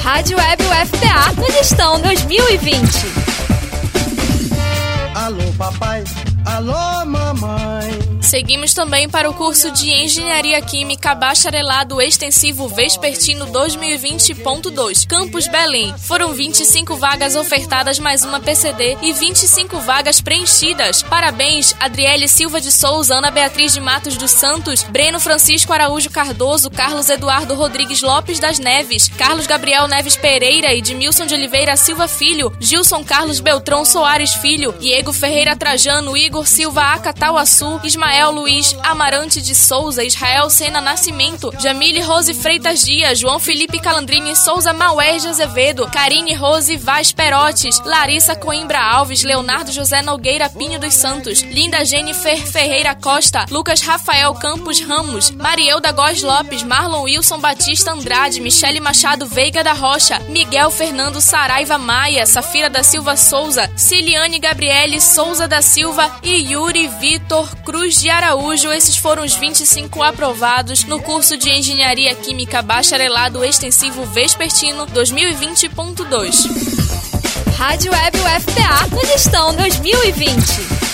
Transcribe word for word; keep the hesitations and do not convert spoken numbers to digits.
Rádio Web U F P A no Gestão dois mil e vinte. Alô papai, alô mamãe. Seguimos também para o curso de Engenharia Química Bacharelado Extensivo Vespertino dois mil e vinte ponto dois, Campus Belém. Foram vinte e cinco vagas ofertadas mais uma P C D e vinte e cinco vagas preenchidas. Parabéns, Adriele Silva de Souza, Ana Beatriz de Matos dos Santos, Breno Francisco Araújo Cardoso, Carlos Eduardo Rodrigues Lopes das Neves, Carlos Gabriel Neves Pereira e Edmilson de Oliveira Silva Filho, Gilson Carlos Beltrão Soares Filho, Diego Ferreira Trajano, Igor Silva Acatauaçu, Ismael Luiz Amarante de Souza, Israel Sena Nascimento, Jamile Rose Freitas Dias, João Felipe Calandrini Souza Maués de Azevedo, Karine Rose Vaz Perotes, Larissa Coimbra Alves, Leonardo José Nogueira Pinho dos Santos, Linda Jennifer Ferreira Costa, Lucas Rafael Campos Ramos, Marielda Góes Lopes, Marlon Wilson Batista Andrade, Michele Machado Veiga da Rocha, Miguel Fernando Saraiva Maia, Safira da Silva Souza, Ciliane Gabriele Souza da Silva e Yuri Vitor Cruz de Araújo. Esses foram os vinte e cinco aprovados no curso de Engenharia Química Bacharelado Extensivo Vespertino dois mil e vinte ponto dois. Rádio Web U F P A no Gestão dois mil e vinte.